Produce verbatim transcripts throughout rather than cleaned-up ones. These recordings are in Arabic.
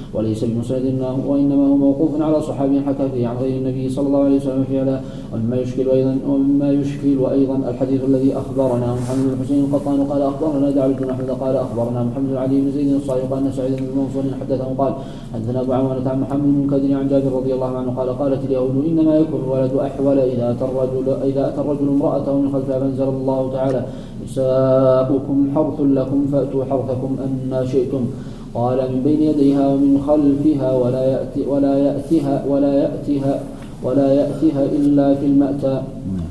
وليس بمسند وإنما هو موقوف على صحابي حكى فيه عن غير النبي صلى الله عليه وسلم فعلا. ومما يشكل أيضا ومما يشكل أيضا الحديث الذي أخبرنا محمد بن حسين القطان قال أخبرنا داود بن أحمد قال أخبرنا محمد بن علي بن زيد الصالح قال سعيد بن منصور حدثه قال حدثنا أبو عوانة عن محمد بن كدر عن جابر رضي الله عنه قال قالت اليهود إنما يكون الولد أحول إذا أتى الرجل إذا أتى الرجل امرأته من خلفها فأنزل الله تعالى نساؤكم حرث لكم فأتوا حرثكم أن شئتم قال من بين يديها ومن خلفها ولا يأتي ولا يأتيها ولا يأتيها ولا يأتيها إلا في المأتى.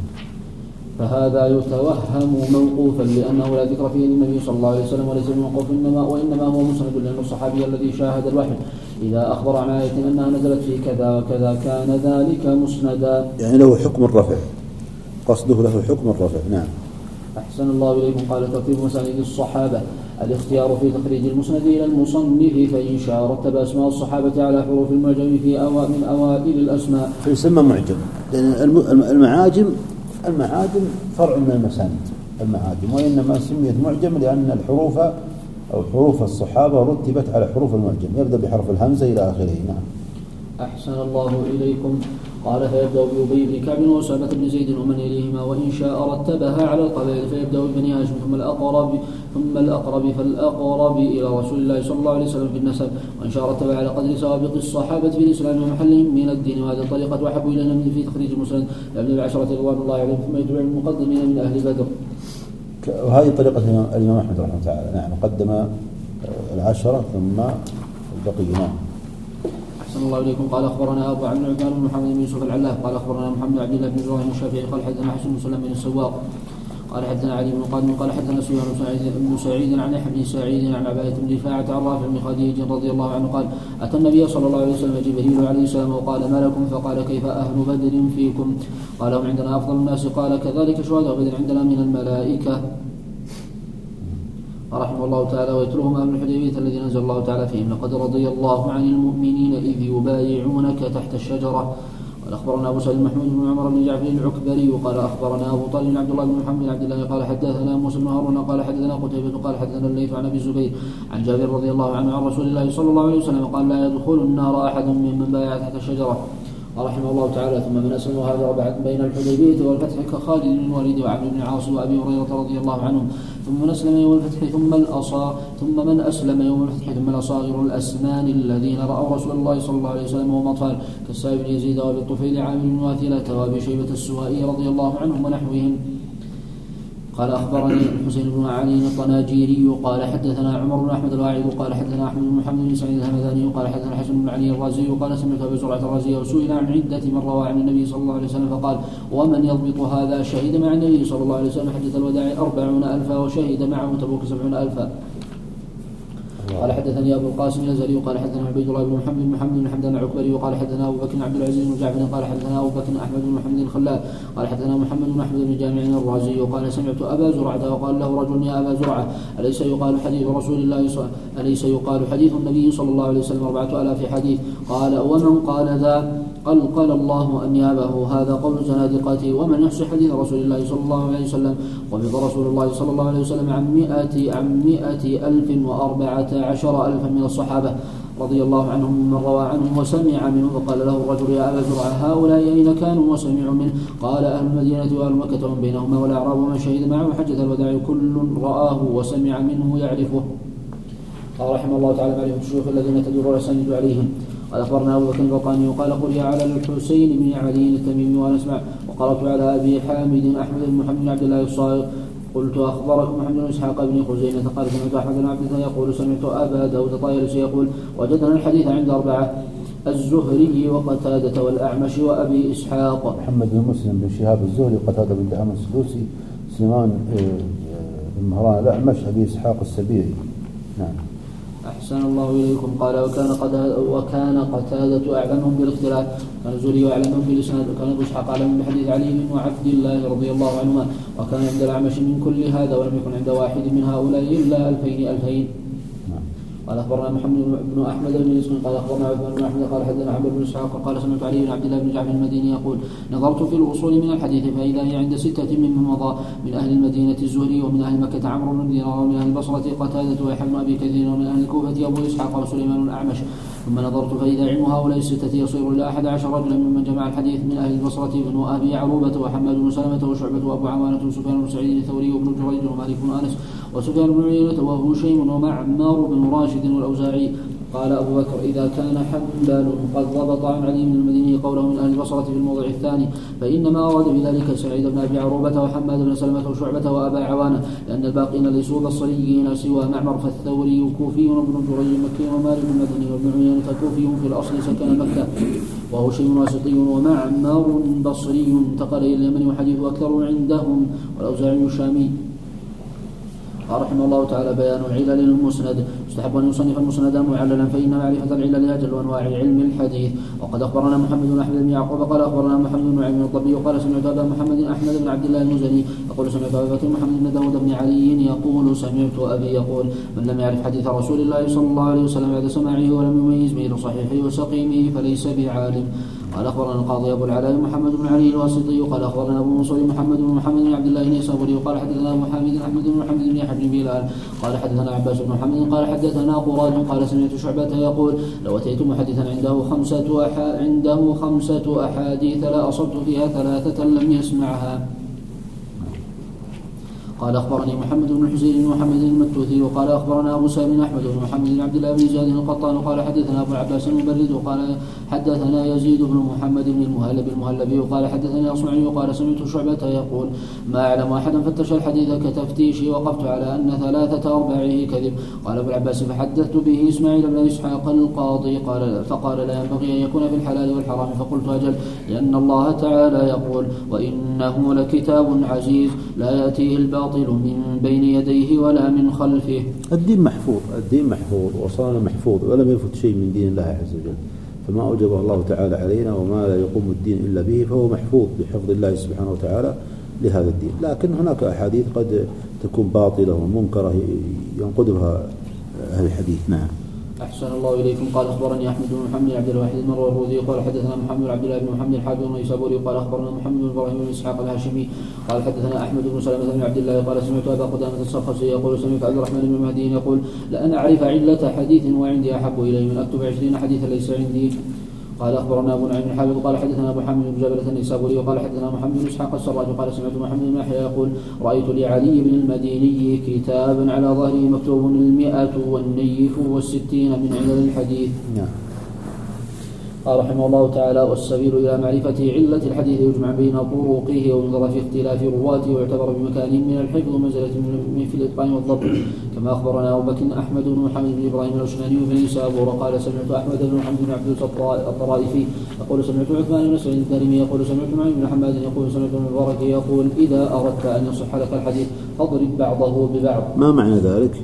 فهذا يتوهم موقوفا لأنه لا ذكر فيه للنبي صلى الله عليه وسلم وليس موقوف إنما وإنما هو مسند لأن الصحابي الذي شاهد الوحي إذا أخبر عن آية أنها نزلت في كذا وكذا كان ذلك مسندا، يعني له حكم الرفع، قصده له حكم الرفع. نعم. أحسن الله إليكم. قال ترتيب مسانيد الصحابة الاختيار في تخريج المسند إلى المصنف فإن شاء رتب أسماء الصحابة على حروف المعجم في أو من أوائل الأسماء فيسمى معجم، لأن المعاجم المعاجم فرع من المسانيد المعاجم، وإنما سميت معجم لأن الحروف أو حروف الصحابة رتبت على حروف المعجم يبدأ بحرف الهمزة إلى آخره. نعم. أحسن الله إليكم. قال فيبدأ بأبي بن كعب وأسامة بن زيد ومن يليهما وإن شاء رتبها على القبائل فيبدأ ببني هاشم ثم الأقرب ثم الأقرب فالأقرب إلى رسول الله صلى الله عليه وسلم في النسب وإن شاء رتبها على قدر سوابق الصحابة في الإسلام ومحلهم من الدين. وهذه الطريقة وحب إلينا من في تخريج المسند يبدأ بعشرة رضوان الله عليهم ثم يتبع المقدمين من أهل بدر. وهذه طريقة الإمام أحمد رحمه الله تعالى. نعم. قدم العشرة ثم البقية. أحسن الله إليكم. قال أخبرنا أبو عبد العباد بن محمد بن يوسف العلاف قال أخبرنا محمد بن عبد الله بن إبراهيم الشافعي قال حدثنا حسن بن سليمان السواق قال حدثنا علي بن قادم قال حدثنا سفيان بن سعيد عن يحيى بن سعيد عن عبادة بن رفاعة عن رافع بن خديج رضي الله عنه قال أتى النبي صلى الله عليه وسلم جبريل عليه السلام وقال ما لكم فقال كيف أهل بدر فيكم قال هم عندنا أفضل الناس قال كذلك شهداء بدر عندنا من الملائكة رحمه الله تعالى. ويتلوهم أهل الحديبية الذين نزل الله تعالى فيهم لقد رضي الله عن المؤمنين إذ يبايعونك تحت الشجرة. قال أخبرنا أبو سعيد محمود بن عمر بن جعفر العكبري قال أخبرنا أبو طالب عبد الله بن محمد بن عبد الله قال حدثنا موسى بن هارون قال حدثنا قتيبة قال حدثنا الليث عن أبي الزبير عن جابر رضي الله عنه عن رسول الله صلى الله عليه وسلم قال لا يدخل النار أحد ممن بايع تحت الشجرة رحمه الله تعالى. ثم من أسلم وهذا بعد بين الحديبية والفتح كخالد بن الوليد وعبد بن عاص وأبي هريرة رضي الله عنهم ثم من أسلم يوم الفتح ثم الأصا ثم من أسلم يوم الفتح ثم الأصاغر الأسنان الذين رأوا رسول الله صلى الله عليه وسلم وهم أطفال كالسائب بن يزيد وأبي الطفيل عامر بن واثلة وأبي شيبة السوائي رضي الله عنهم ونحوهم. قال أخبرني الحسين بن علي الطناجيري قال حدثنا عمر بن أحمد الواعظ قال حدثنا أحمد بن محمد بن سعيد الهمداني قال حدثنا حسن بن علي الرازي قال سمعت أبي زرعة الرازي وسئل عن عدة من روى عن النبي صلى الله عليه وسلم فقال ومن يضبط هذا شهد مع النبي صلى الله عليه وسلم حجة الوداع أربعون ألفا وشهد معه تبوك سبعون ألفا. قال حدثني أبو القاسم الأزهري قال حدثنا عبيد الله بن محمد بن محمد بن حمدان العكبري وقال حدثنا أبو بكر عبد العزيز بن جعفر قال حدثنا أبو بكر أحمد بن محمد الخلال قال حدثنا محمد بن أحمد بن جامع الرازي وقال سمعت أبا زرعة وقال له رجل يا أبا زرعة أليس يقال حديث رسول الله صلى أليس يقال حديث النبي صلى الله عليه وسلم أربعة آلاف حديث قال ومن قال ذا قال قال الله أنيابه هذا قول زنادقته ومن يحصي حديث رسول الله صلى الله عليه وسلم قبض رسول الله صلى الله عليه وسلم عن مئة عن مئة ألف وأربعة عشر ألفا من الصحابة رضي الله عنهم من روى عنهم وسمع منه فقال له الرجل يا أبا زرعة هؤلاء أين كانوا وسمعوا منه قال أهل المدينة وأهل مكة ومن بينهما والأعراب ومن شهد معه حجة الوداع كل رآه وسمع منه يعرفه. قال رحمه الله تعالى معرفة الشيوخ الذين تدور الأسانيد عليهم. قال أخبرنا أبو بكر البطاني وقال قرئ على الحسين بن علي التميمي وأنا أسمع وقرأت على أبي حامد أحمد بن محمد بن عبد الله الصائغ قلت أخبركم محمد بن إسحاق بن خزيمة قال سمعت أحمد بن عبد الله يقول سمعت أبا داود الطيالسي يقول وجدنا الحديث عند أربعة الزهري وقتادة والأعمش وأبي إسحاق. محمد بن مسلم بن شهاب الزهري وقتادة بن دعامة السدوسي سليمان بن مهران الأعمش أبي إسحاق السبيعي. نعم. أحسن الله إليكم. قال وكان قد وكان قتادة أعلمهم بالاختلاف كان الزهري أعلمهم بالإسناد وكان أبو إسحاق أعلمهم بحديث علي وعبد الله رضي الله عنهما وكان عند الأعمش من كل هذا ولم يكن عند واحد من هؤلاء إلا ألفين ألفين. قال أخبرنا محمد بن أحمد بن يسمع قال أخبرنا عثمان بن أحمد قال حدثنا عمرو بن إسحاق قال سمعت علي بن عبد الله بن جعفر المديني يقول نظرت في الوصول من الحديث فإذا هي عند ستة ممن مضى من أهل المدينة الزهري ومن أهل مكة عمرو بن دينار ومن أهل البصرة قتادة ويحيى بن أبي كثير ومن أهل الكوفة أبو إسحاق وسليمان الأعمش ثم نظرت فإذا علم هؤلاء الستة يصير إلى أحد عشر رجلا ممن جمع الحديث من أهل البصرة بن أبي عروبة وحماد بن سلمة وشعبة وأبو عوانة وسفيان بن سعيد الثوري وابن جريج ومالك بن أنس وسفيان بن عيينة وأبو شيم ومعمر بن راشد والأوزاعي. قال أبو بكر: إذا كان حنبل قد ضبط عن علي بن المديني قوله من أهل البصرة في الموضع الثاني فإنما أراد بذلك سعيد بن أبي عروبة وحماد بن سلمة وشعبة وأبا عوانة، لأن الباقين ليسوا بصريين سوى معمر فالثوري كوفي وابن جريج مكي ومالك المدني وابن عيينة كوفي في الأصل سكن مكة وهو شيء واسطي ومعمر بصري انتقل إلى اليمن وحديث أكثر عندهم والأوزاعي الشامي. رحمه الله تعالى بيان العلل المسند. يستحب أن يصنف المسند معللا فإن معرفة العلل أجل أنواع علم الحديث. وقد أخبرنا محمد بن أحمد بن يعقوب قال أخبرنا محمد بن عمرو الطبي قال سمعت أبا محمد أحمد بن عبد الله المزني يقول سمعت أبا بكر محمد بن داود بن علي يقول سمعت أبي يقول: من لم يعرف حديث رسول الله صلى الله عليه وسلم بعد سماعه ولم يميز بين صحيحه وسقيمه فليس بعالم. قال أخبرنا القاضي أبو العلاء محمد بن علي الواسطي قال أخبرنا أبو منصور محمد بن محمد بن عبد الله النيسابوري قال حدثنا أبو حامد أحمد بن محمد بن يحيى بن بلال قال حدثنا عباس بن محمد قال حدثنا قراد قال سمعت شعبة يقول: لو أتيت محدثا عنده خمسة أحا عنده خمسة أحاديث لا أصبت فيها ثلاثة لم يسمعها. قال أخبرني محمد بن حسين محمد المتوثي وقال أخبرنا أبو سالم أحمد بن محمد بن عبد الله بن زياد القطان قال حدثنا أبو العباس المبرد وقال حدثنا يزيد بن محمد بن المهلب المهلبي وقال حدثني أصمعي وقال سمعت شعبة يقول: ما أعلم أحدا فتش الحديث كتفتيشي وقفت على أن ثلاثة أرباعه كذب. قال أبو العباس فحدثت به إسماعيل بن إسحاق القاضي قال فقال: لا ينبغي أن يكون في الحلال والحرام. فقلت: أجل، لأن الله تعالى يقول: وإنه لكتاب عزيز لا يأتيه الباطل من بين يديه ولا من خلفه. الدين محفوظ، الدين محفوظ وصار محفوظ ولم يفت شيء من دين الله عز وجل، فما أوجبه الله تعالى علينا وما لا يقوم الدين إلا به فهو محفوظ بحفظ الله سبحانه وتعالى لهذا الدين. لكن هناك أحاديث قد تكون باطلة ومنكرة ينقدها أهل الحديث. نعم. أحسن الله إليكم. قال أخبرني أحمد بن محمد عبد الواحد المروزي قال حدثنا محمد بن عبد الله بن محمد الحافظ النيسابوري قال أخبرنا محمد بن إبراهيم بن إسحاق الهاشمي قال حدثنا أحمد بن سلمة بن عبد الله قال سمعت أبا قدامة الصخرسي يقول سمعت عبد الرحمن بن مهدي يقول: لأن أعرف علة حديث وعندي أحب إلي من أكتب عشرين حديثا ليس عندي. قال أخبرنا أبو نعيم الحافظ قال حدثنا أبو حامد بن جبلة النيسابوري وقال حدثنا محمد بن إسحاق السراج قال سمعت محمد بن يحيى يقول: رأيت لعلي بن المديني كتابا على ظهره مكتوب المئة والنيف والستين من علل الحديث. نعم. قال رحمه الله تعالى: والسبيل إلى معرفة علة الحديث يجمع بين طرقه وينظر في اختلاف رواته ويعتبر بمكانهم من الحفظ ومنزلة من في الإتقان والضبط. كما أخبرنا أبو بكر أحمد بن محمد بن إبراهيم الأشناني بن نيسابور قال سمعت أحمد بن محمد بن عبد الطرائفي يقول سمعت عثمان بن سعيد الدارمي يقول سمعت معين بن حماد يقول سمعت ابن المبارك يقول: إذا أردت أن يصح لك الحديث فاضرب بعضه ببعض. ما معنى ذلك؟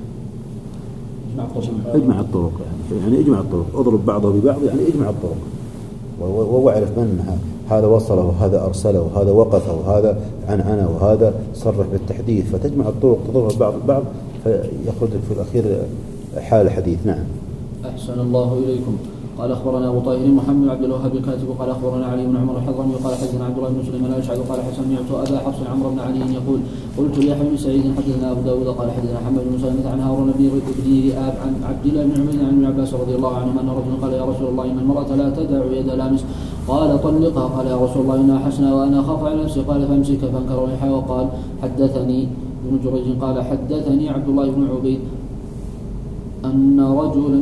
اجمع الطرق، يعني يعني اجمع الطرق، اضرب بعضه ببعض يعني اجمع الطرق واعرف من هذا وصله وهذا أرسله وهذا وقفه وهذا عنعنه وهذا صرح بالتحديث، فتجمع الطرق تضرب بعض بعض فيأخذ في الأخير حال الحديث. نعم. أحسن الله إليكم. قال أخبرنا أبو طاهر محمد بن عبد الوهاب الكاتب قال أخبرنا علي بن عمر الحضرمي قال حدثنا عبد الله بن سليمان الأشعث قال سمعت أبا حفص عمرو بن علي يقول: قلت ليحيى بن سعيد حدثنا أبو داود قال حدثنا محمد بن سلمة عن هارون بن رئاب عن عبد الله بن عمر عن ابن عباس رضي الله عنهما أن رجلا قال: يا رسول الله إن المرأة لا تدع يد لامس. قال: طلقها. قال: يا رسول الله إنها حسنة وأنا أخاف على نفسي. قال: فامسك. فانكر يحيى وقال: حدثني ابن جريج قال: حدثني عبد الله بن عبيد أن رجلا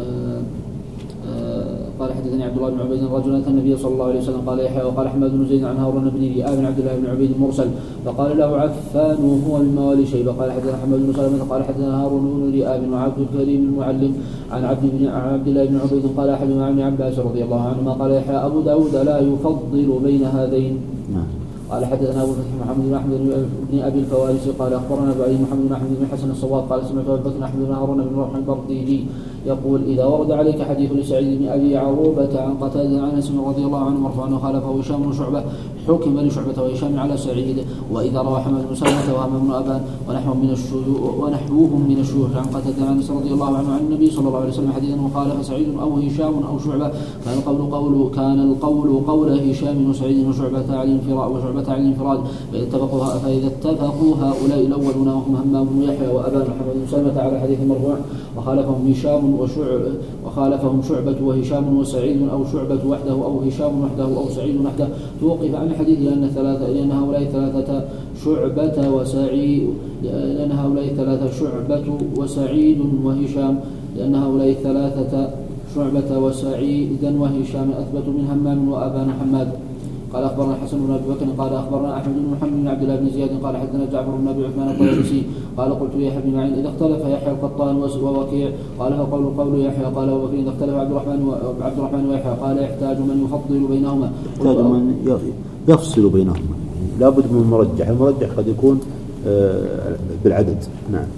قال حدثني عبد الله بن عبيد رجلا اتى النبي صلى الله عليه وسلم. قال يحيى وقال احمد بن زيد عن هارون بن رئاب بن عبد الله بن عبيد المرسل فقال له عفان وهو من موالي شيبه. قال حدثنا احمد بن سلمة قال حدثنا هارون بن رئاب وعبد الكريم المعلم عن عبد بن عن عبد الله بن عبيد قال احدهما عن ابن عباس رضي الله عنهما قال يحيى: ابو داود لا يفضل بين هذين. قال حدثنا ابو فتح محمد بن احمد بن ابي الفوارس قال اخبرنا ابو علي محمد بن احمد بن حسن الصواب قال سمعت ابو بكر احمد بن هارون بن روح البرديجي يقول: اذا ورد عليك حديث لسعيد بن ابي عروبه عن قتاده عن انس رضي الله عنه مرفوعا وخالفه هشام بن شعبه حكم لشعبه وهشام على سعيد. واذا روى حماد بن سلمة وهمام بن ابان ونحوهم من الشيوخ ونحوهم من الشيوخ عن قتاده عن انس رضي الله عنه عن النبي صلى الله عليه وسلم حديثا وخالف سعيد او هشام او شعبه كان القول قول كان القول قول هشام وسعيد وشعبه على الانفراد وشعبه على الانفراد فإذا اتفقوا فإذا اتفقوا هؤلاء الأولون وهم همام بن يحيى وأبان محمد بن سلمة على حديث مرفوع وخالفهم هشام وخالفهم شعبة وهشام وسعيد أو شعبة وحده أو هشام وحده أو سعيد وحده توقف عن الحديث لأن ثلاثة لأن هؤلاء ثلاثة شعبة وسعيد لأن هؤلاء ثلاثة شعبة وسعيد وهشام لأن هؤلاء ثلاثة شعبة وسعيدا وهشام أثبت من همام وأبان حماد. قال أخبرنا حسن بن أبي بكر قال أخبرنا أحمد بن محمد بن عبد الله بن زياد قال حدثنا جعفر بن أبي عثمان الطيالسي قال قلت يحيى بن معين إذا اختلف يحيى القطان ووكيع قال فقول قول يحيى قال أبو بكر إذا اختلف عبد الرحمن وعبد الرحمن ويحيى قال يحتاج من يفضل بينهما يحتاج من يفصل بينهما لا بد من مرجح. المرجح قد يكون بالعدد. نعم.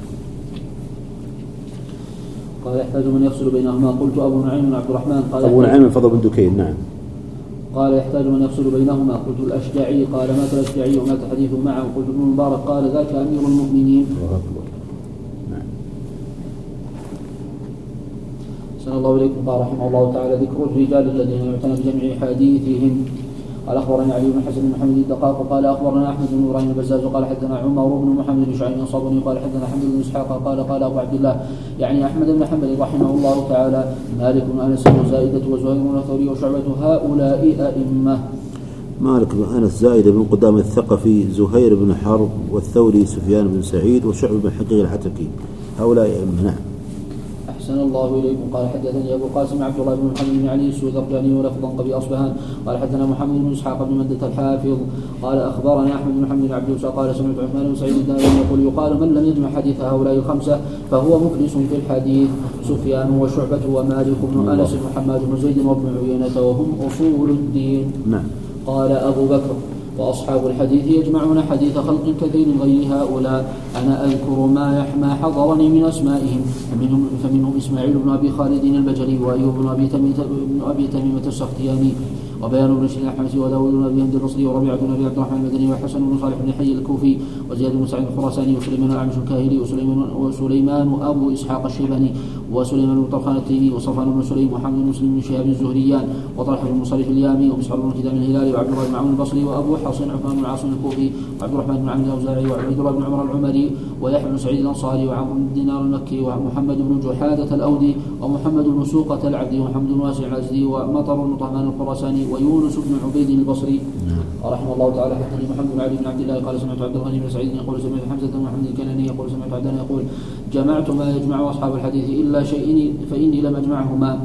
قال يحتاج من يفصل بينهما قلت أبو نعيم عبد الرحمن قال أبو نعيم الفضل بن دكين. نعم. قال يحتاج من يفصل بينهما قلت الأشجعي قال مات الأشجعي ومات حديثه معه قلت ابن المبارك قال ذاك أمير المؤمنين. نعم. سن الله إليكم. قال رحمه الله تعالى ذكر الرجال الذين يعتنى بجميع حديثهم. قال أخبرنا علي بن حسن بن محمد الدقاق قال أخبرنا أحمد بن إبراهيم البزاز قال حدثنا عمر بن محمد بن شعيب الصابوني قال حدثنا حمد بن إسحاق قال قال أبو عبد الله يعني أحمد بن حنبل رحمه الله تعالى مالك بن أنس وزائدة وزهير بن الثوري وشعبة هؤلاء أئمة. مالك بن أنس زائدة بن قدامة الثقفي زهير بن حرب والثوري سفيان بن سعيد وشعبة بن حقيق العتكي هؤلاء أئمة. نعم. أحسن الله إليكم. قال حدثني أبو القاسم عبد الله بن محمد بن علي السوذقلاني ولفظا قبي أصبهان قال حدثنا محمد بن إسحاق بن مدة الحافظ قال أخبرنا أحمد بن محمد بن عبد الوهاب قال سمعت عثمان بن سعيد الدارمي يقول يقال من لم يجمع حديث هؤلاء الخمسة فهو مفلس في الحديث سفيان وشعبة ومالك بن أنس وحماد بن زيد وابن عيينة وهم أصول الدين. نعم. قال أبو بكر وأصحاب الحديث يجمعون حديث خلق كثير غير هؤلاء أنا أذكر ما ما حضرني من أسمائهم فمنهم, فمنهم إسماعيل بن أبي خالد البجلي وأيوب بن أبي تميمة, تميمة السختياني وبيان بن شيخ الحمسي وداود بن أبي هند البصري وربيعة بن أبي عبد الرحمن المدني وحسن بن صالح بن حي الكوفي وزياد بن سعيد الخراساني وسليمان الأعمش الكاهلي وسليمان, وسليمان أبو إسحاق الشيباني وسليمان بن طرخان التيمي وصفوان بن سليم وحمد بن مسلم بن شهاب الزهريان وطلحة بن مصرف اليامي ومسعر بن كدام الهلالي وعبد الله بن معون البصري وأبو حصين عثمان بن عاصم الكوفي وعبد الرحمن بن عمرو الأوزاعي وعبد الله بن عمر العمري ويحيى بن سعيد الأنصاري وعمرو بن دينار المكي ومحمد بن جحادة الأودي ومحمد بن سوقة العبدي ومحمد بن واسع العزدي ومطر بن طهمان الخراساني ويونس بن عبيد البصري رحمه الله تعالى. حدثني محمد بن علي بن عبد الله قال سمعت عبد الغني بن سعيد يقول سمعت حمزة بن محمد الكناني يقول سمعت عبدان يقول جمعت ما يجمع أصحاب الحديث إلا شيئين فإني لم أجمعهما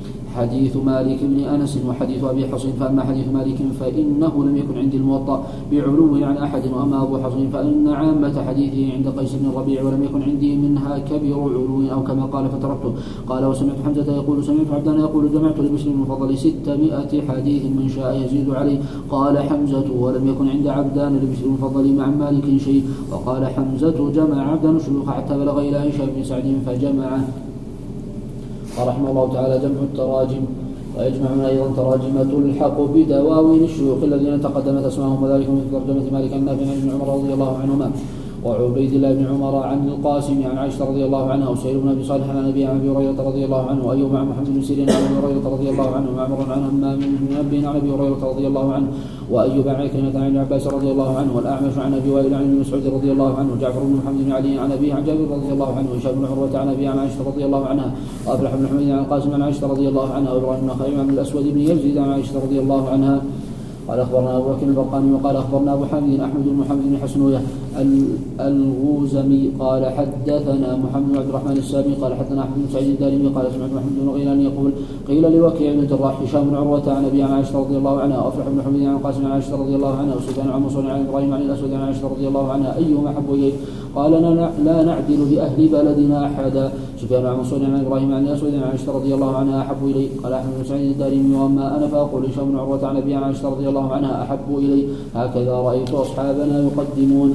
حديث مالك بن أنس وحديث أبي حصين فأما حديث مالك فإنه لم يكن عندي الموطأ بعلو عن أحد وأما أبو حصين فإن عامة حديثه عند قيس بن الربيع ولم يكن عندي منها كبير علو أو كما قال فتركته. قال وسمعت حمزة يقول سمعت عبدان يقول جمعت لبشر بن المفضل ستمائة حديث من شاء يزيد عليه. قال حمزة ولم يكن عند عبدان لبشر بن المفضل مع مالك شيء. وقال حمزة جمع عبدان الشيوخ حتى بلغ إلى هشام بن سعد فجمعه. رحمه الله تعالى جمع التراجم ويجمعون أيضا تراجم تلحق بدواوين الشيوخ الذين تقدمت أسمائهم وذلك مثل ترجمة مالك النافع عن ابن عمر رضي الله عنهما وعبيد الله بن عمر عن القاسم عن عائشة رضي الله عنها وسهيل بن أبي صالح عن أبي أبي هريرة رضي الله عنه وأيوب عن محمد بن سيرين عن أبي هريرة رضي الله عنه وعمر عن همام بن منبه عن أبي هريرة رضي الله عنه وأيوب عن عكرمة عن ابن عباس رضي الله عنه والأعمش عن أبي وائل عن ابن مسعود رضي الله عنه وجعفر بن محمد بن علي عن أبيه عن جابر رضي الله عنه وهشام بن عروة عن أبي عن عائشة رضي الله عنها وأفلح بن حميد عن القاسم عن عائشة رضي الله عنها وإبراهيم بن خليل عن الأسود بن يزيد عن عائشة رضي الله عنها. قال أخبرنا أبو بكر البرقاني وقال أخبرنا أبو حامد أحمد بن محمد بن حسنوية الغوزمي قال حدثنا محمد بن عبد الرحمن السامي قال حدثنا أحمد بن سعيد الدارمي قال سمعت محمد بن غيلان يقول قيل لوكيع بن الجراح هشام بن عروة عن أبي عن عائشة رضي الله عنها وأفلح بن حميد عن القاسم عن عائشة رضي الله عنها وسفيان عن منصور عن إبراهيم عن الأسود عن عائشة رضي الله عنها أيهما أحب إليك؟ قال لا نعدل بأهل بلدنا أحدا. سفيان عن منصور عن إبراهيم عن الأسود عن عائشة رضي الله عنها أحب إلي. قال أحمد بن سعيد الدارمي وأما أنا فأقول هشام بن عروة عن أبي عن عائشة رضي الله عنها أحب إلي هكذا رأيت أصحابنا يقدمون.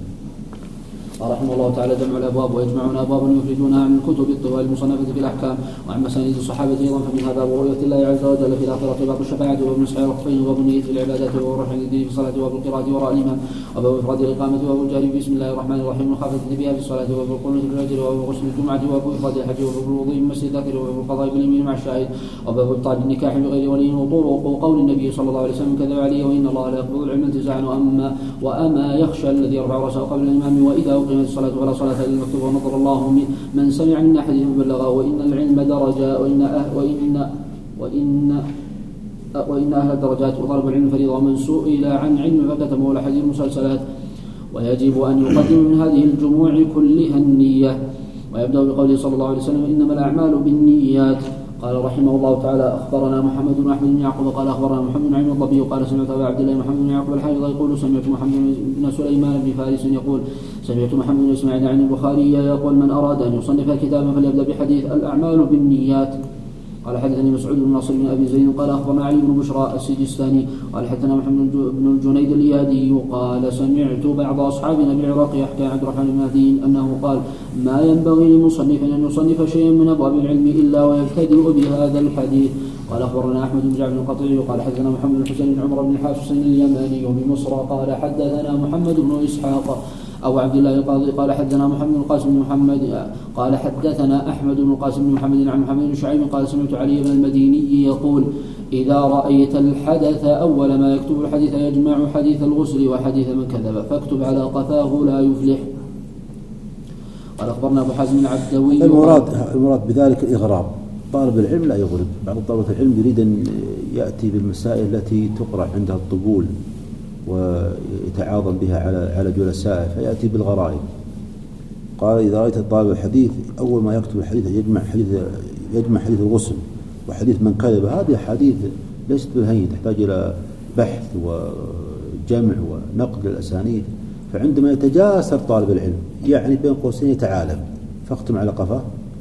رحمه الله تعالى جمع الأبواب ويجمعون أبوابا يفردونها عن الكتب الطوال المصنفة في الأحكام وعن مسانيد الصحابة أيضا فمنها باب رؤية الله عز وجل في الآخرة وباب الشفاعة وباب نسح الركبتين وباب النية في العبادات وباب الرفع الدين في الصلاة وباب القراءة وراء الإمام وباب إفراد الإقامة وباب الجهر بسم الله الرحمن الرحيم وخافتة بها في الصلاة وباب القنوت في الفجر وباب غسل الجمعة وباب إفراد الحج وباب الوضوء من مس الذكر وباب القضاء باليمين مع الشاهد وباب إبطال النكاح بغير ولي وطرق وقول النبي صلى الله عليه وسلم كذب عليه وإن الله لا يقبض العلم انتزاعا وأما وأما يخشى الذي يرفع رأسه قبل الإمام وإذا أقيمت الصلاة فلا صلاة إلا المكتوبة ونظر الله من سمع من أحدهم بلغه وإن العلم درجة وإن أه وإن وإن وإن أهل الدرجات وطلب العلم فريضة ومن سئل عن علم فكتمه لحديث المسلسلات. ويجب أن يقدم من هذه الجموع كلها النية. ويبدأ بقوله صلى الله عليه وسلم إنما الأعمال بالنيات. قال رحمه الله تعالى أخبرنا محمد بن أحمد بن يعقوب قال أخبرنا محمد بن عين الضبي قال سمعت أبا عبد الله محمد بن يعقوب الحافظ يقول سمعت محمد بن سليمان بن فارس يقول سمعت محمد بن إسماعيل عن البخاري يقول من أراد أن يصنف كتابا فليبدأ بحديث الأعمال بالنيات. قال حدثني مسعود بن ناصر بن أبي زيد قال أخبرنا علي بن بشرى السجستاني قال حدثنا محمد بن الجنيد الإيادي قال سمعت بعض أصحابنا بالعراق يحكي عن عبد الرحمن بن مهدي أنه قال ما ينبغي لمصنف أن يصنف شيئا من أبواب العلم إلا ويبتدئ بهذا الحديث. قال أخبرنا أحمد بن جعفر القطعي قال حدثنا محمد بن حسين بن عمر بن حافص اليماني بمصر قال حدثنا محمد بن إسحاق أو عبد الله القاضي قال حدثنا محمد بن القاسم بن محمد قال حدثنا أحمد بن القاسم بن محمد عن محمد بن شعيب قال سمعت علي بن المديني يقول إذا رأيت الحدث أول ما يكتب الحديث يجمع حديث الغسل وحديث من كذب فاكتب على قفاه لا يفلح. قال أخبرنا أبو حازم العبدوي المراد, المراد بذلك الإغراب. طالب العلم لا يغرب. بعض طلبة العلم يريد أن يأتي بالمسائل التي تقرأ عندها الطبول ويتعاظم بها على على جلسائه فيأتي بالغرائب. قال إذا رأيت طالب الحديث أول ما يكتب الحديث يجمع حديث يجمع حديث الغسل وحديث من كذب. هذه حديث ليست بالهين تحتاج إلى بحث وجمع ونقد الأسانيد. فعندما يتجاسر طالب العلم يعني بين قوسين يتعالم فاختم على قفاه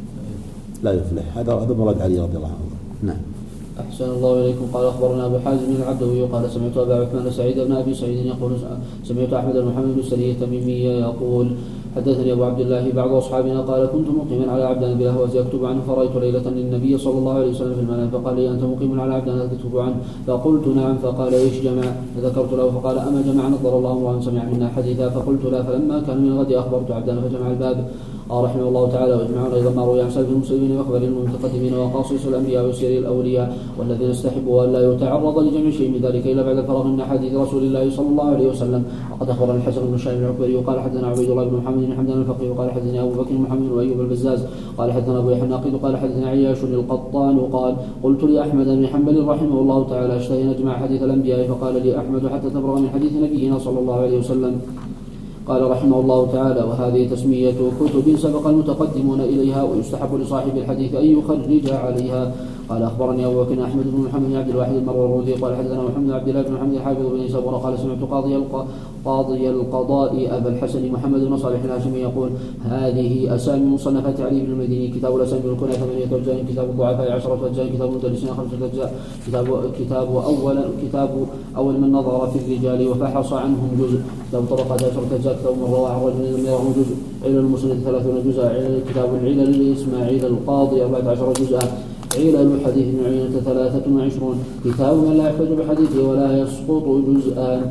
لا يفلح. هذا هذا مراد علي رضي الله عنه. نعم. أحسن الله إليكم. قال أخبرنا أبو حازم العبدوي قال سمعت أبا عثمان سعيد بن أبي سعيد يقول سمعت أحمد بن محمد بن سري التميمي يقول حدثني أبو عبد الله بعض أصحابنا قال كنت مقيما على عبدان بالأهواز يكتب عنه فرأيت ليلة للنبي صلى الله عليه وسلم في المنام فقال لي أنت مقيم على عبدان تكتب عنه فقلت نعم فقال إيش جمع فذكرت له فقال أما جمع نظر الله وأن سمع منا حديثا فقلت لا فلما كان من الغد أخبرت عبدان فجمع الباب. قال رحمه الله تعالى واجمعون ايضا ما روي عن سلف المسلمين واخبار المتقدمين وقاصص الانبياء وسير الاولياء والذين استحبوا ان لا يتعرض لجمع شيء من ذلك الا بعد الفراغ من حديث رسول الله صلى الله عليه وسلم. وقد اخبرنا الحسن بن شايب العكبري وقال حدثنا عبيد الله بن محمد بن حمدان الفقيه وقال حدثنا ابو بكر محمد وايوب البزاز قال حدثنا ابو يحيى الناقد قال حدثنا عياش القطان قال قلت لاحمد بن حنبل رحمه الله تعالى اشتهي نجمع حديث الانبياء فقال لي احمد حتى تبرغ من حديث نبينا صلى الله عليه وسلم. قال رحمه الله تعالى وهذه تسمية كتب سبق المتقدمون إليها ويستحب لصاحب الحديث أن يخرج عليها. قال أخبرني أبو بكر أحمد بن محمد بن عبد الواحد المروزي قال حدثنا محمد بن عبد الله بن محمد الحافظ بن سبور قال سمعت قاضي قاضي القضاء أبا الحسن محمد بن صالح الهاشمي يقول هذه أسامي مصنفات علي بن المديني كتاب الأسامي بالكنى ثمانية أجزاء كتاب الضعفاء عشرة أجزاء كتاب المدلسين خمسة أجزاء كتاب كتاب أول كتاب أول من نظر في الرجال وفحص عنهم جزء كتاب طبقات عشرة أجزاء كتاب من روى عن رجل لم يره جزء علل المسند ثلاثون جزءا كتاب العلل لإسماعيل القاضي أربعة عشر جزءا علل الحديث من عينة ثلاثة وعشرون كتاب من لا يحتج بحديثه ولا يسقط جزءا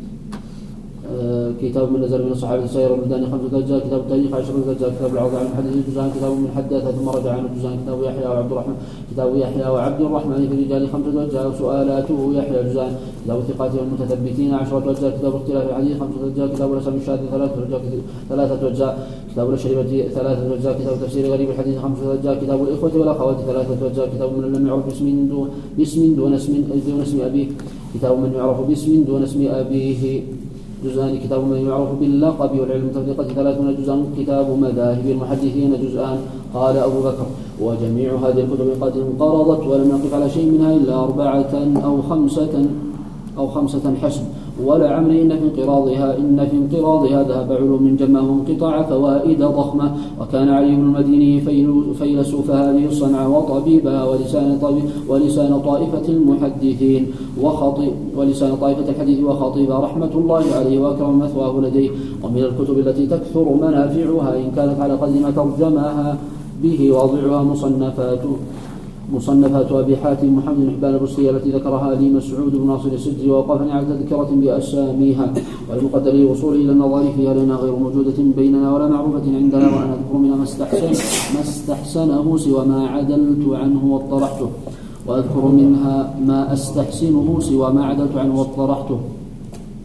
كتاب من نزل من الصحابة سير البلدان خمسة أجزاء كتاب التاريخ عشرة أجزاء كتاب العوض عن الحديث جزءان كتاب من حدث ثم رجع عنه جزءان كتاب يحيى وعبد الرحمن كتاب يحيى وعبد الرحمن في الرجال خمسة أجزاء سؤالاته يحيى جزءان كتاب الثقات والمتثبتين عشرة أجزاء كتاب اختلاف الحديث خمسة أجزاء كتاب الأسامي الشاذ ثلاثة أجزاء كتاب الأشربة ثلاثة أجزاء كتاب تفسير غريب الحديث خمسة أجزاء كتاب الإخوة والأخوات ثلاثة أجزاء كتاب من لم يعرف باسم دون باسم دون اسم دون اسم أبيه كتاب من يعرف باسم دون اسم أبيه جزءان كتاب من يعرف باللقب والعلم التفريقة ثلاثون جزءا كتاب مذاهب المحدثين جزءان. قال أبو بكر وجميع هذه الكتب قد انقرضت ولم نقف على شيء منها إلا أربعة أو خمسة أو خمسة حسب ولا عمل إن في انقراضها إن في انقراضها ذهب علوم جمه انقطاع فوائد ضخمة وكان علي بن المديني فيلسوف هذه الصنعة وطبيبها ولسان طبيب ولسان طائفة المحدثين وخطيب ولسان طائفة الحديث وخطيبها رحمة الله عليه وأكرم مثواه لديه. ومن الكتب التي تكثر منافعها إن كانت على قدر ما ترجمها به واضعها مصنفات مصنفات أبي حاتم محمد بن حبان البصري التي ذكرها لي مسعود بن ناصر السجزي ووقفني على تذكرة بأساميها والمقدر للوصول إلى النظر فيها لنا غير موجودة بيننا ولا معروفة عندنا وأنا أذكر منها ما استحسن ما استحسنه سوى ما عدلت عنه واطرحته وأذكر منها ما أستحسنه سوى ما عدلت عنه واطرحته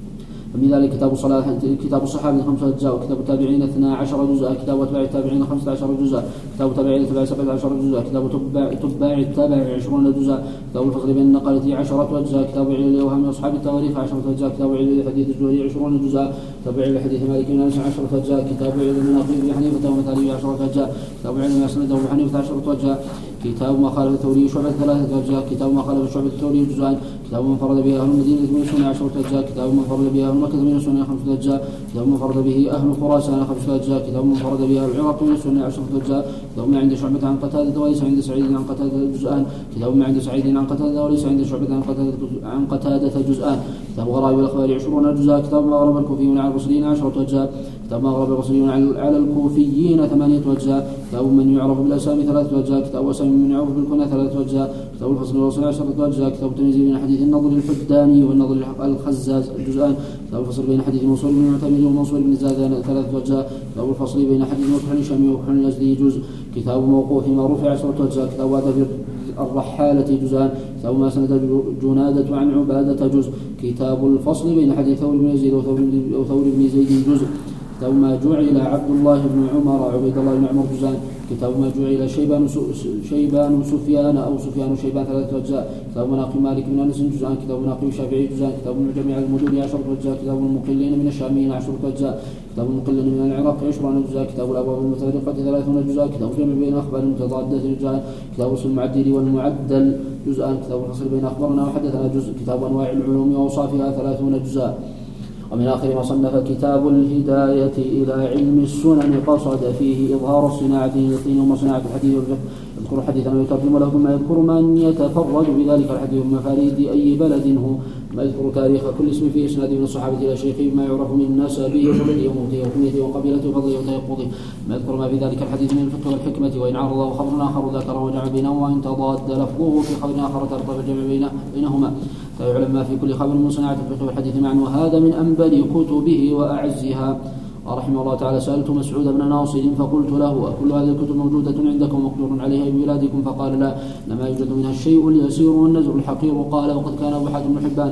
فمن ذلك كتاب الصلاة كتاب الصحابة خمسة أجزاء، وكتاب التابعين اثنا عشر جزءا، كتاب أتباع التابعين خمسة عشر جزءا، كتاب التابعين تبع سبعة عشر جزءا، كتاب تباع تباع التابع عشرون جزءا، كتاب الفصل بين النقلة عشرة أجزاء، كتاب علم الأوهام أصحاب التواريخ عشرة أجزاء، كتاب علم الحديث الزهري عشرون جزءا، كتاب علم الحديث مالك بن أنس عشرة أجزاء، كتاب علم مناقب أبي حنيفة ومثالي عشرة أجزاء، كتاب علم أسند أبي حنيفة عشرة أجزاء، كتاب ما خالف الثوري شعبة ثلاثة أجزاء، كتاب ما خالف شعبة الثوري جزءان، كتاب من فرد به أهل المدينة من السنة عشرة أجزاء، كتاب من فرد به أهل مكة من السنة خمسة أجزاء، كتاب من فرد به أهل خراسان خمسة أجزاء، كتاب من فرد به أهل العراق من السنة عشرة أجزاء، كتاب ما عند شعبة عن قتادة وليس عند سعيد عن قتادة جزءان، كتاب ما عند سعيد عن قتادة وليس عند شعبة عن قتادة عن قتادة جزءان، كتاب غرائب الأخبار عشرون جزءا، كتاب ما غرب الكوفيون على البصريين عشرة أجزاء، كتاب ما غرب البصريون على الكوفيين ثمانية أجزاء، كتاب من يعرف بالأسامي ثلاثة أجزاء، كتاب أسامي من يعرف بالكنى ثلاثة أجزاء، كتاب الفصل والوصل عشرة أجزاء، كتاب التمييز بين حديث النضر الحداني والنضر الخزاز جزءان، كتاب الفصل بين حديث منصور بن المعتمد ومنصور بن زادان ثلاثة أجزاء، كتاب الفصل بين حديث مكحل الشامي وكحل الأزدي جزء، كتاب موقوف ما رفع عشرة أجزاء، كتاب أدب الرحالة جزءان، كتاب ما سند جنادة عن عبادة جزء، كتاب الفصل بين حديث ثور بن يزيد وثور بن زيد جزء، كتاب ما جعل عبد الله بن عمر عبيد الله بن عمر جزءان، كتاب ما جعل شيبان شيبان سفيان أو سفيان شيبان ثلاثة أجزاء، كتاب مناقب مالك بن أنس جزءان، كتاب مناقب الشافعي جزءان، كتاب جميع المدن عشرة أجزاء، كتاب المقلين من الشاميين عشرة أجزاء، كتاب المقلين من العراق عشرون أجزاء، كتاب الأبواب المتفرقة ثلاثون جزءا، كتاب الجمع بين أخبار المتضادة جزءان، كتاب اصل المعدل والمعدل جزءان، كتاب الفصل بين أخبارنا وحدثنا جزء، كتاب أنواع العلوم وأوصافها ثلاثون جزءا. ومن آخر ما صنف كتاب الهداية إلى علم السنن قصد فيه إظهار الصناعة اليقين ومصنعة الحديث والفقه، يذكر حديثا ويترجم له ثم يذكر من يتفرد بذلك الحديث من مفاريد أي بلد هو، ما يذكر تاريخ كل اسم فيه إسناد من الصحابة إلى شيخه ما يعرف من نسبه وولده وموته وكنيته وقبيلته وفضله وتيقظه، ما يذكر ما في ذلك الحديث من الفقه والحكمة، وإن عرضه خبر آخر ذكره وجمع بينه، وإن تضاد لفظه في خبر آخر ترتب الجمع بينهما، فيعلم ما في كل خبر من صناعة الفقه والحديث معا، وهذا من أنبل كتبه وأعزها. رحمه الله تعالى: سألت مسعود بن ناصر فقلت له: أكل هذه الكتب موجودة عندكم مقدور عليها ببلادكم؟ فقال: لا، لما يوجد منها الشيء اليسير والنزر الحقير. قال: وقد كان أبو حاتم بن حبان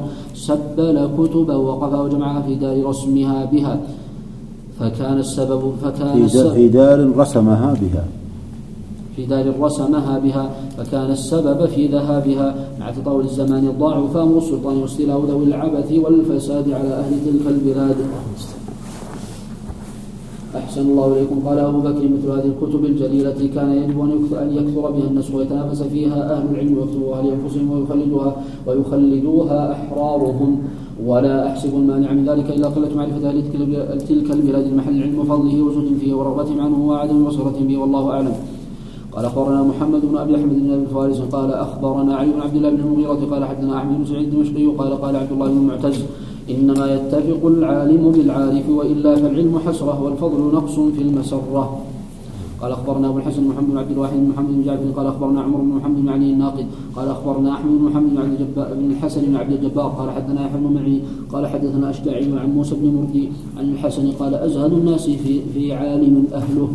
سبل كتبه ووقفها وجمعها في دار رسمها بها، فكان السبب فكان السبب في دار رسمها بها في دار رسمها بها فكان السبب في ذهابها مع تطاول الزمان الضاع فهم السلطان واستيلاء ذوي العبث والفساد على أهل تلك البلاد. أحسن الله إليكم. قال أبو بكر: مثل هذه الكتب الجليلة كان يجب أن يكثر بها الناس ويتنافس فيها أهل العلم ويكتبوها لأنفسهم ويخلدوها ويخلدوها أحرارهم، ولا أحسب المانع من ذلك إلا قلة معرفة أهل تلك البلاد المحل العلم وفضله وزهد فيه ورغبتهم عنه وعدم بصيرتهم به، والله أعلم. قال: أخبرنا محمد بن أبي أحمد بن أبي فارس قال أخبرنا علي بن عبد الله بن المغيرة قال حدثنا أحمد بن سعيد الدمشقي قال قال عبد الله بن معتز: إنما يتفق العالم بالعارف، وإلا فالعلم حسرة والفضل نقص في المسرة. قال: أخبرنا أبو الحسن محمد بن عبد الواحد بن محمد بن جعفر قال أخبرنا عمر بن محمد بن علي الناقد قال أخبرنا أحمد بن محمد بن عبد الجبار بن الحسن بن عبد الجبار قال حدثنا يحيى بن معين قال حدثنا أشجعي عن موسى بن مردي عن الحسن قال: أزهد الناس في, في عالم أهله.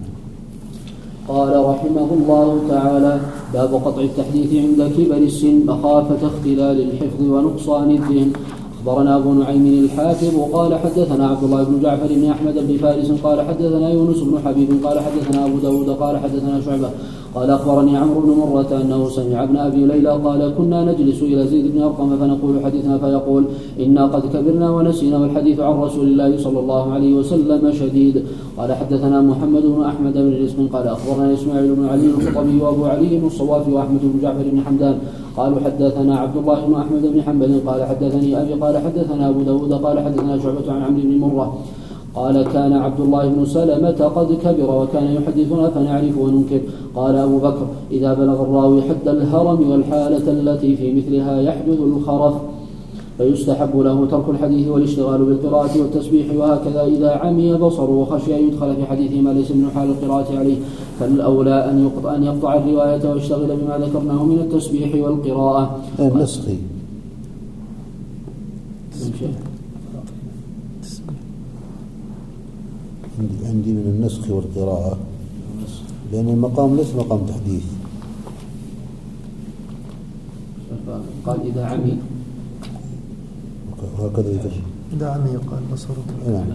قال رحمه الله تعالى: باب قطع التحديث عند كبر السن مخافة اختلال الحفظ ونقصان الذهن. أخبرنا أبو نعيم الحافظ قال حدثنا عبد الله بن جعفر بن أحمد بن فارس قال حدثنا يونس بن حبيب قال حدثنا أبو داود قال حدثنا شعبة قال أخبرني عمرو بن مرة أنه سمع ابن أبي ليلى قال: كنا نجلس إلى زيد بن أرقم فنقول حديثنا فيقول: إنا قد كبرنا ونسينا والحديث عن رسول الله صلى الله عليه وسلم شديد. قال حدثنا محمد بن أحمد بن رزق قال أخبرنا إسماعيل بن علي الخطبي وأبو علي الصوافي وأحمد بن جعفر بن حمدان قالوا حدثنا عبد الله بن أحمد بن حنبل قال حدثني أبي قال حدثنا أبو داود قال حدثنا شعبة عن عمرو بن مرة قال: كان عبد الله بن سلمة قد كبر وكان يحدثنا فنعرف وننكر. قال أبو بكر: إذا بلغ الراوي حد الهرم والحالة التي في مثلها يحدث الخرف فيستحب له ترك الحديث والاشتغال بالقراءة والتسبيح، وهكذا إذا عمي بصره وخشي أن يدخل في حديثه ما ليس من حال القراءة عليه فالأولى أن يقطع, أن يقطع الرواية ويشتغل بما ذكرناه من التسبيح والقراءة. النسخي عندي من النسخ والقراءة، لأن المقام ليس مقام تحديث. قال إذا عمي وهكذا يتشبه إذا عمي قال بصره. نعم.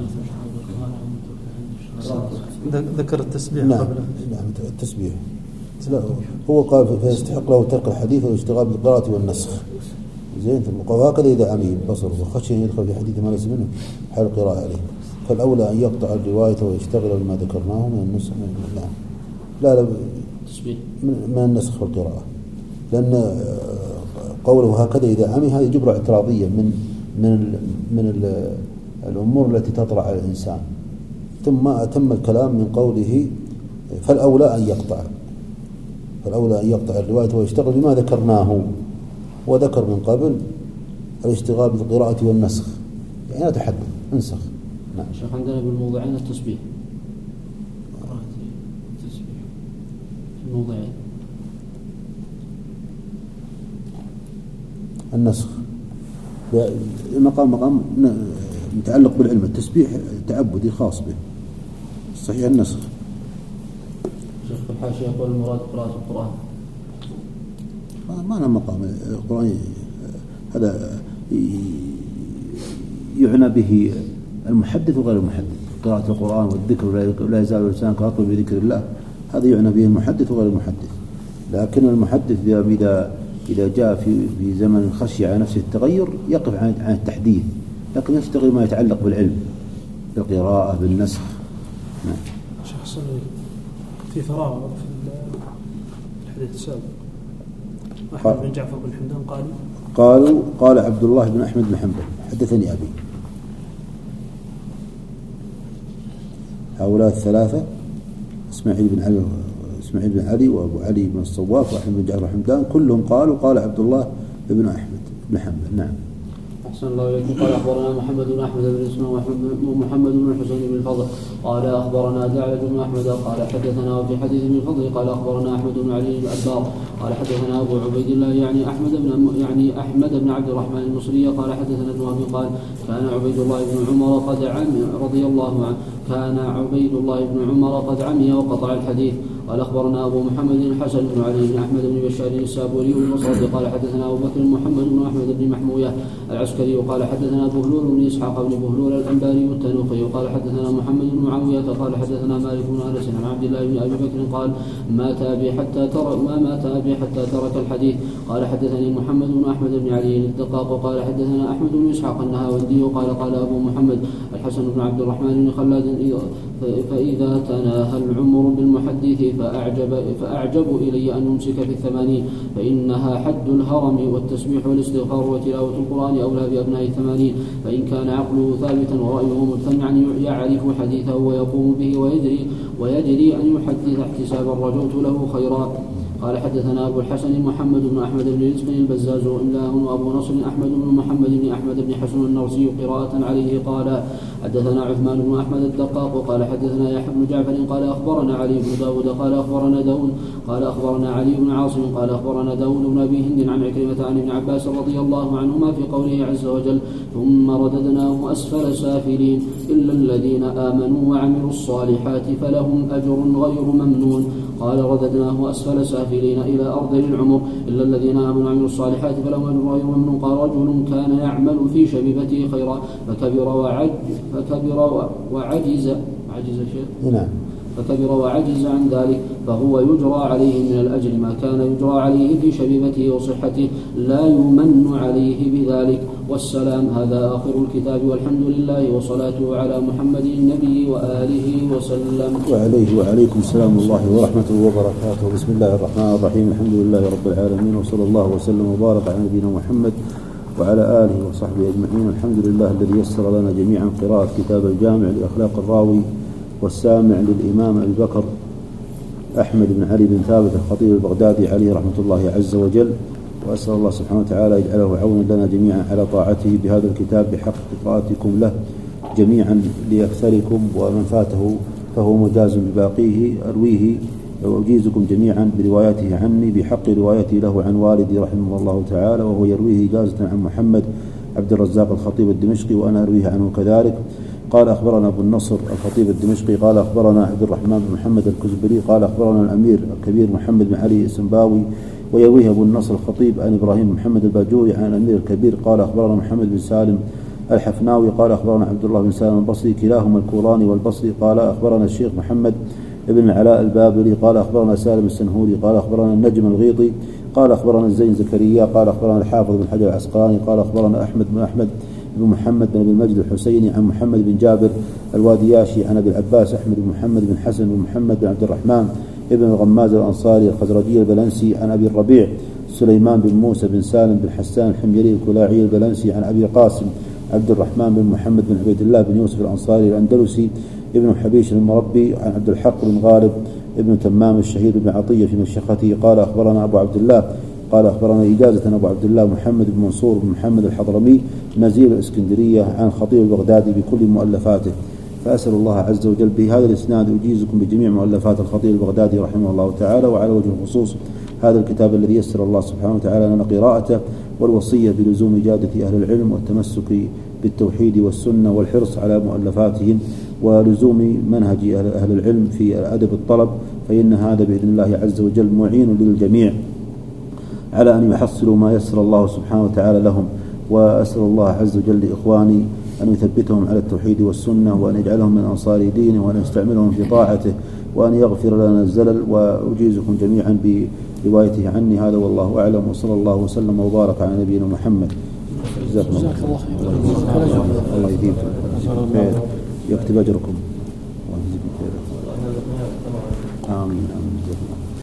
ذكر التسبيح نعم. قبل. نعم التسبيح. لا هو قال فيستحق له ترك الحديث والاشتغال بالقراءة والنسخ. زين وهكذا إذا عمي بصره وخشي أن يدخل في حديث ما ليس منه حال القراءة عليه، فالأولى أن يقطع الرواية ويشتغل بما ذكرناه من النسخ. نعم. لا لا من النسخ والقراءة، لأن قوله هكذا إذا عمي هذه جبرة اعتراضية من من من الأمور التي تطرأ على الإنسان، ثم أتم الكلام من قوله فالأولى أن يقطع فالأولى أن يقطع الرواية ويشتغل بما ذكرناه، وذكر من قبل الاشتغال بالقراءة والنسخ، يعني لا تحدث انسخ. نعم. شيخ عندنا بالموضعين التسبيح التسبيح في الموضعين النسخ المقام مقام متعلق بالعلم، التسبيح تعبدي خاص به، صحيح النسخ. شيخ في الحاشية يقول المراد قراءة القرآن، ما أنا مقام القرآن هذا يعنى به المحدث وغير المحدث، قراءة القرآن والذكر لا يزال لسانك رطبا بذكر الله، هذا يعنى به المحدث وغير المحدث. لكن المحدث إذا إذا جاء في في زمن خشي على نفسه التغير يقف عن عن التحديث، لكن يشتغل ما يتعلق بالعلم بالقراءة بالنسخ. نعم. شيخ صلي في فراغ في الحديث السابق أحمد بن جعفر بن حمدان قال قالوا قال عبد الله بن أحمد بن حنبل حدثني أبي. هؤلاء الثلاثة إسماعيل بن علي إسماعيل بن علي وأبو علي بن الصواف وأحمد بن جعفر حمدان كلهم قالوا قال عبد الله بن أحمد بن حنبل. نعم. أحسن الله إليكم. قال أخبرنا محمد بن أحمد بن إسماعيل ومحمد بن الحسين بن الفضل قال أخبرنا دعلج بن أحمد قال حدثنا وفي حديث بن الفضل قال أخبرنا أحمد بن علي الأدبار قال حدثنا أبو عبيد الله يعني أحمد بن يعني أحمد بن عبد الرحمن المصري قال حدثنا ابن أبي قال كان عبيد الله بن عمر قد عمي رضي الله عنه كان عبيد الله بن عمر قد عمي وقطع الحديث. قال أخبرنا أبو محمد الحسن بن علي بن أحمد بن بشار السابوري البصري قال حدثنا أبو بكر محمد بن أحمد بن محموية العسكري قال حدثنا بهلول بن إسحاق بن بهلول الأنباري التنوخي قال حدثنا محمد بن معاوية قال حدثنا مالك بن أنس عن عبد الله بن أبي بكر قال مات أبي حتى ترك ما مات أبي حتى ترك الحديث. قال حدثني محمد بن أحمد بن علي الدقاق قال حدثنا أحمد بن إسحاق النهاوندي قال قال أبو محمد الحسن بن عبد الرحمن بن خلاد فإذا تناهى العمر بالمحدث فأعجب, فأعجب إلي أن نمسك في الثمانين فإنها حد الهرم والتسبيح والاستغفار وتلاوة القرآن أولى بأبناء الثمانين، فإن كان عقله ثابتا ورأيه مجتمعا يعرف حديثه ويقوم به ويجري, ويجري أن يحدث احتسابا رجوت له خيرا. قال حدثنا أبو الحسن محمد بن أحمد بن رزق البزاز إملاه وأبو نصر أحمد بن محمد بن أحمد بن حسن النرسي قراءة عليه قال حدثنا عثمان بن أحمد الدقاق قال حدثنا يحيى بن جعفر قال أخبرنا علي بن داود قال أخبرنا داود قال أخبرنا علي بن عاصم قال أخبرنا داود بن أبي هند عن عكرمة عن ابن عباس رضي الله عنهما في قوله عز وجل ثم رددناه أسفل سافلين إلا الذين آمنوا وعملوا الصالحات فلهم أجر غير ممنون. قال رددناه أسفل سافلين إلى أرض العمر إلا الذين آمنوا وعملوا الصالحات فلهم أجر غير ممنون. قال رجل كان يعمل في شبيبته خيرا فكبر وعج فكبر وعجز عجز شيء نعم فكبر وعجز عن ذلك فهو يجرى عليه من الأجر ما كان يجرى عليه في شبيبته وصحته لا يمن عليه بذلك. والسلام. هذا آخر الكتاب والحمد لله وصلاته على محمد النبي وآله وسلم. وعليه وعليكم السلام الله ورحمته وبركاته. بسم الله الرحمن الرحيم. الحمد لله رب العالمين وصلى الله وسلم وبارك على نبينا محمد وعلى آله وصحبه أجمعين. الحمد لله الذي يسر لنا جميعا قراءة كتاب الجامع لأخلاق الراوي والسامع للإمام أبي بكر أحمد بن علي بن ثابت الخطيب البغدادي عليه رحمة الله عز وجل، وأسأل الله سبحانه وتعالى يجعله عونا لنا جميعا على طاعته بهذا الكتاب بحق قراءتكم له جميعا لأكثركم، ومن فاته فهو مجاز بباقيه أرويه وأجيزكم جميعا بروايته عني بحق روايتي له عن والدي رحمه الله تعالى، وهو يرويه إجازة عن محمد عبد الرزاق الخطيب الدمشقي وأنا أرويه عنه كذلك. قال أخبرنا أبو النصر الخطيب الدمشقي قال أخبرنا عبد الرحمن بن محمد الكزبري قال أخبرنا الأمير الكبير محمد بن علي السنباوي ويرويه أبو النصر الخطيب عن إبراهيم محمد الباجوري عن الأمير الكبير قال أخبرنا محمد بن سالم الحفناوي قال أخبرنا عبد الله بن سالم البصري كلاهما الكوراني والبصري قال أخبرنا الشيخ محمد ابن العلاء البابلي قال أخبرنا سالم السنهوري قال أخبرنا النجم الغيطي قال أخبرنا الزين زكريا قال أخبرنا الحافظ بن حجر العسقلاني قال أخبرنا أحمد بن أحمد بن محمد بن أبي المجد الحسيني عن محمد بن جابر الوادياشي عن أبي العباس أحمد بن محمد بن حسن بن محمد بن عبد الرحمن ابن الغماز الأنصاري الخزرجي البلنسي عن أبي الربيع سليمان بن موسى بن سالم بن حسان الحميري الكلاعي البلنسي عن أبي قاسم عبد الرحمن بن محمد بن عبيد الله بن يوسف الأنصاري الأندلسي ابن حبيش المربي عن عبد الحق بن غالب ابن تمام الشهيد بن عطية في مشيخته قال أخبرنا أبو عبد الله قال أخبرنا إجازة أبو عبد الله محمد بن منصور بن محمد الحضرمي نزيل الإسكندرية عن خطيب البغدادي بكل مؤلفاته. فأسأل الله عز وجل بهذا الإسناد أجيزكم بجميع مؤلفات الخطيب البغدادي رحمه الله تعالى، وعلى وجه الخصوص هذا الكتاب الذي يسر الله سبحانه وتعالى لنا قراءته، والوصية بلزوم إجادة أهل العلم والتمسك بالتوحيد والسنة والحرص على مؤلفاتهم ولزوم منهج أهل العلم في أدب الطلب، فإن هذا بإذن الله عز وجل معين للجميع على أن يحصلوا ما يسر الله سبحانه وتعالى لهم. وأسأل الله عز وجل لإخواني أن يثبتهم على التوحيد والسنة، وأن يجعلهم من أنصار دينه، وأن يستعملهم في طاعته، وأن يغفر لنا الزلل. وأجيزكم جميعا بروايته عني هذا والله أعلم، وصلى الله وسلم وبارك على نبينا محمد. جزاكم الله خير. الله يديمكم خير، يكتب أجركم. الله يجزيكم خير. آمين.